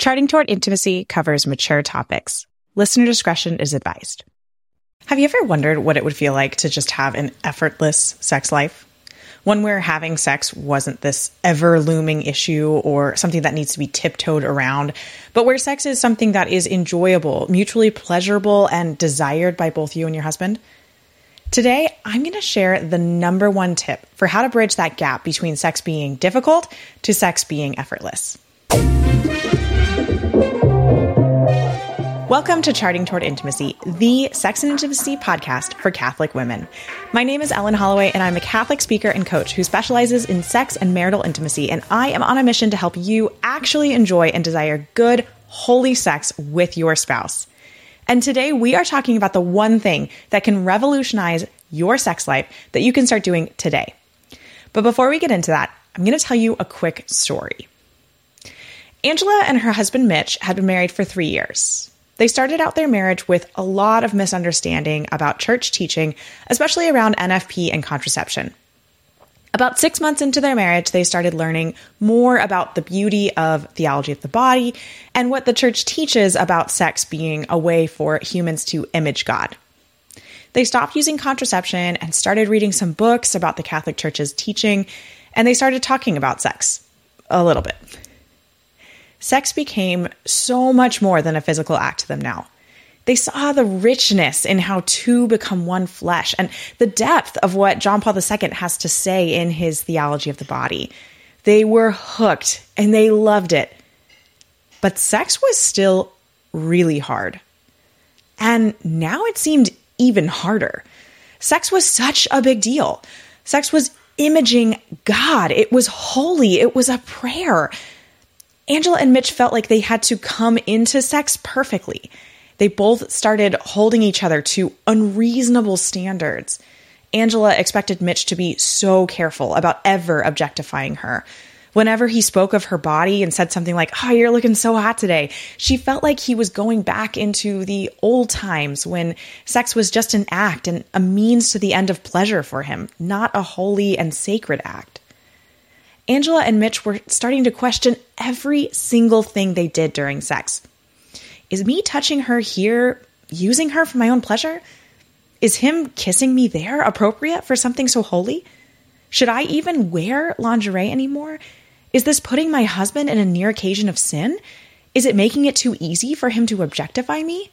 Charting Toward Intimacy covers mature topics. Listener discretion is advised. Have you ever wondered what it would feel like to just have an effortless sex life? One where having sex wasn't this ever-looming issue or something that needs to be tiptoed around, but where sex is something that is enjoyable, mutually pleasurable, and desired by both you and your husband? Today, I'm going to share the number one tip for how to bridge that gap between sex being difficult to sex being effortless. Welcome to Charting Toward Intimacy, the sex and intimacy podcast for Catholic women. My name is Ellen Holloway, and I'm a Catholic speaker and coach who specializes in sex and marital intimacy, and I am on a mission to help you actually enjoy and desire good, holy sex with your spouse. And today we are talking about the one thing that can revolutionize your sex life that you can start doing today. But before we get into that, I'm going to tell you a quick story. Angela and her husband Mitch had been married for 3 years. They started out their marriage with a lot of misunderstanding about church teaching, especially around NFP and contraception. About 6 months into their marriage, they started learning more about the beauty of theology of the body and what the church teaches about sex being a way for humans to image God. They stopped using contraception and started reading some books about the Catholic Church's teaching, and they started talking about sex a little bit. Sex became so much more than a physical act to them now. They saw the richness in how two become one flesh and the depth of what John Paul II has to say in his theology of the body. They were hooked and they loved it. But sex was still really hard. And now it seemed even harder. Sex was such a big deal. Sex was imaging God. It was holy. It was a prayer. Angela and Mitch felt like they had to come into sex perfectly. They both started holding each other to unreasonable standards. Angela expected Mitch to be so careful about ever objectifying her. Whenever he spoke of her body and said something like, "Oh, you're looking so hot today," she felt like he was going back into the old times when sex was just an act and a means to the end of pleasure for him, not a holy and sacred act. Angela and Mitch were starting to question every single thing they did during sex. Is me touching her here using her for my own pleasure? Is him kissing me there appropriate for something so holy? Should I even wear lingerie anymore? Is this putting my husband in a near occasion of sin? Is it making it too easy for him to objectify me?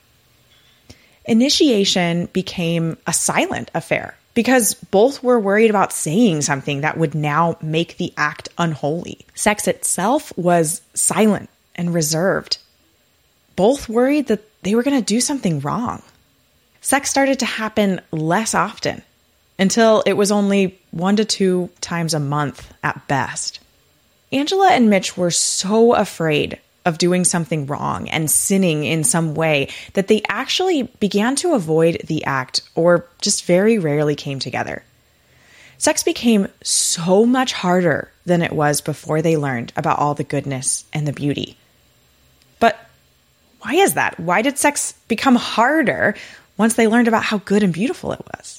Initiation became a silent affair, because both were worried about saying something that would now make the act unholy. Sex itself was silent and reserved. Both worried that they were going to do something wrong. Sex started to happen less often, until it was only 1 to 2 times a month at best. Angela and Mitch were so afraid of doing something wrong and sinning in some way that they actually began to avoid the act or just very rarely came together. Sex became so much harder than it was before they learned about all the goodness and the beauty. But why is that? Why did sex become harder once they learned about how good and beautiful it was?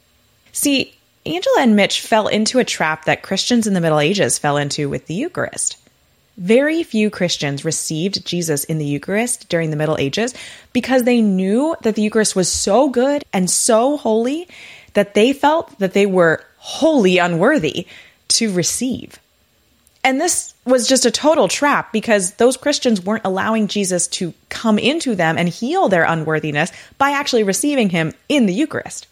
See, Angela and Mitch fell into a trap that Christians in the Middle Ages fell into with the Eucharist. Very few Christians received Jesus in the Eucharist during the Middle Ages because they knew that the Eucharist was so good and so holy that they felt that they were wholly unworthy to receive. And this was just a total trap because those Christians weren't allowing Jesus to come into them and heal their unworthiness by actually receiving him in the Eucharist.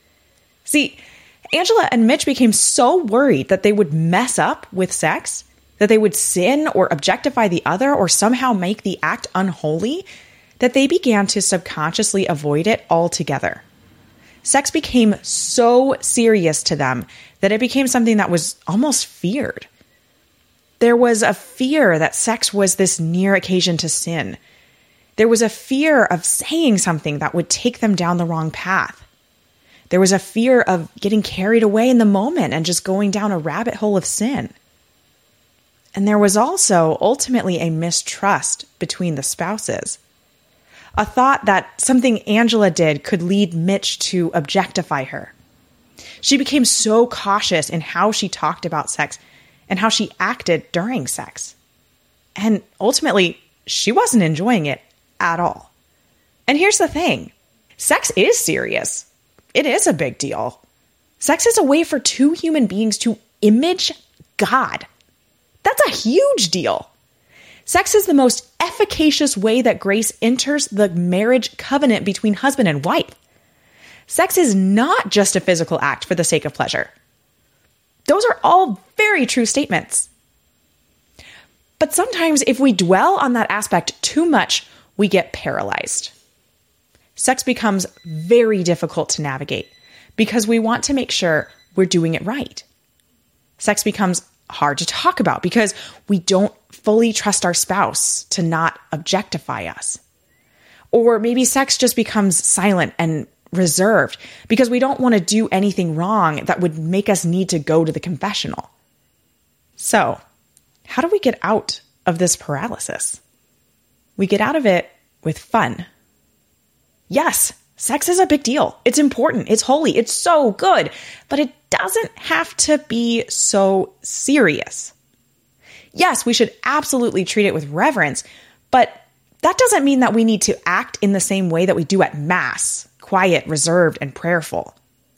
See, Angela and Mitch became so worried that they would mess up with sex, that they would sin or objectify the other or somehow make the act unholy, that they began to subconsciously avoid it altogether. Sex became so serious to them that it became something that was almost feared. There was a fear that sex was this near occasion to sin. There was a fear of saying something that would take them down the wrong path. There was a fear of getting carried away in the moment and just going down a rabbit hole of sin. And there was also ultimately a mistrust between the spouses. A thought that something Angela did could lead Mitch to objectify her. She became so cautious in how she talked about sex and how she acted during sex. And ultimately, she wasn't enjoying it at all. And here's the thing. Sex is serious. It is a big deal. Sex is a way for two human beings to image God. That's a huge deal. Sex is the most efficacious way that grace enters the marriage covenant between husband and wife. Sex is not just a physical act for the sake of pleasure. Those are all very true statements. But sometimes if we dwell on that aspect too much, we get paralyzed. Sex becomes very difficult to navigate because we want to make sure we're doing it right. Sex becomes hard to talk about because we don't fully trust our spouse to not objectify us. Or maybe sex just becomes silent and reserved because we don't want to do anything wrong that would make us need to go to the confessional. So, how do we get out of this paralysis? We get out of it with fun. Yes, sex is a big deal. It's important. It's holy. It's so good. But it doesn't have to be so serious. Yes, we should absolutely treat it with reverence, but that doesn't mean that we need to act in the same way that we do at Mass, quiet, reserved, and prayerful.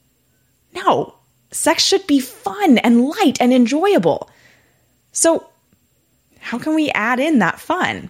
No, sex should be fun and light and enjoyable. So, how can we add in that fun?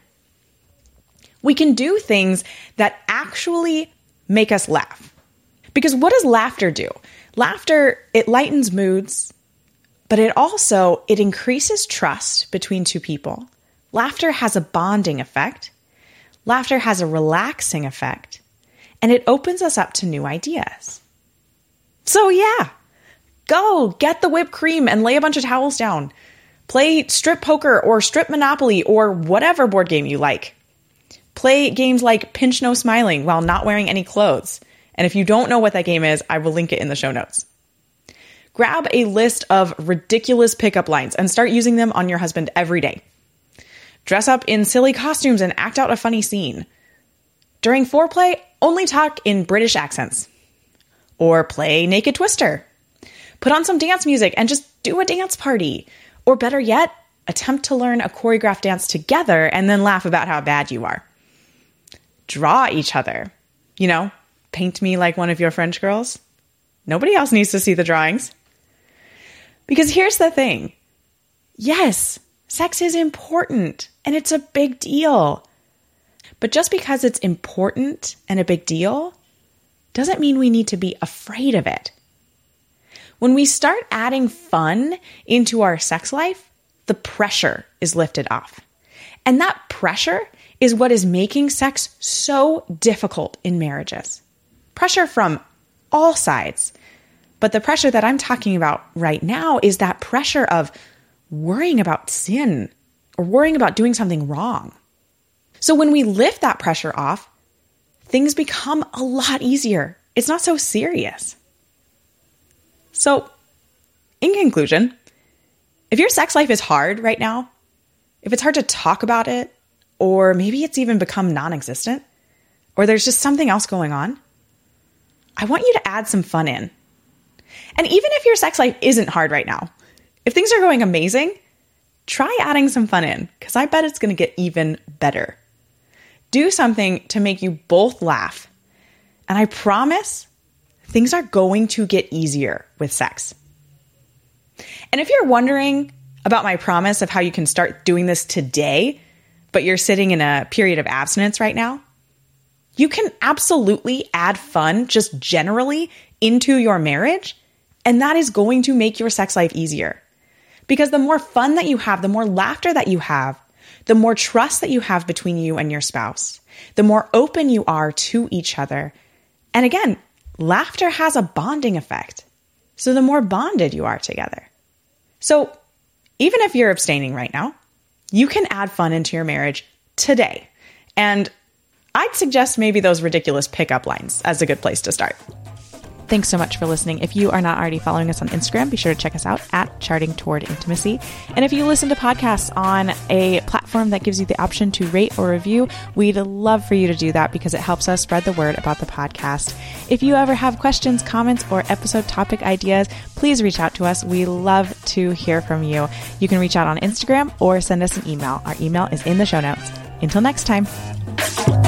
We can do things that actually make us laugh. Because what does laughter do? Laughter, it lightens moods, but it increases trust between two people. Laughter has a bonding effect. Laughter has a relaxing effect. And it opens us up to new ideas. So yeah, go get the whipped cream and lay a bunch of towels down. Play strip poker or strip Monopoly or whatever board game you like. Play games like Pinch No Smiling while not wearing any clothes. And if you don't know what that game is, I will link it in the show notes. Grab a list of ridiculous pickup lines and start using them on your husband every day. Dress up in silly costumes and act out a funny scene. During foreplay, only talk in British accents. Or play Naked Twister. Put on some dance music and just do a dance party. Or better yet, attempt to learn a choreographed dance together and then laugh about how bad you are. Draw each other. Paint me like one of your French girls. Nobody else needs to see the drawings. Because here's the thing. Yes, sex is important and it's a big deal. But just because it's important and a big deal doesn't mean we need to be afraid of it. When we start adding fun into our sex life, the pressure is lifted off. And that pressure is what is making sex so difficult in marriages. Pressure from all sides. But the pressure that I'm talking about right now is that pressure of worrying about sin or worrying about doing something wrong. So when we lift that pressure off, things become a lot easier. It's not so serious. So, in conclusion, if your sex life is hard right now, if it's hard to talk about it, or maybe it's even become non-existent, or there's just something else going on, I want you to add some fun in. And even if your sex life isn't hard right now, if things are going amazing, try adding some fun in, because I bet it's going to get even better. Do something to make you both laugh. And I promise things are going to get easier with sex. And if you're wondering about my promise of how you can start doing this today, but you're sitting in a period of abstinence right now, you can absolutely add fun just generally into your marriage, and that is going to make your sex life easier. Because the more fun that you have, the more laughter that you have, the more trust that you have between you and your spouse, the more open you are to each other. And again, laughter has a bonding effect. So the more bonded you are together. So even if you're abstaining right now, you can add fun into your marriage today. And I'd suggest maybe those ridiculous pickup lines as a good place to start. Thanks so much for listening. If you are not already following us on Instagram, be sure to check us out at Charting Toward Intimacy. And if you listen to podcasts on a platform that gives you the option to rate or review, we'd love for you to do that because it helps us spread the word about the podcast. If you ever have questions, comments, or episode topic ideas, please reach out to us. We love to hear from you. You can reach out on Instagram or send us an email. Our email is in the show notes. Until next time.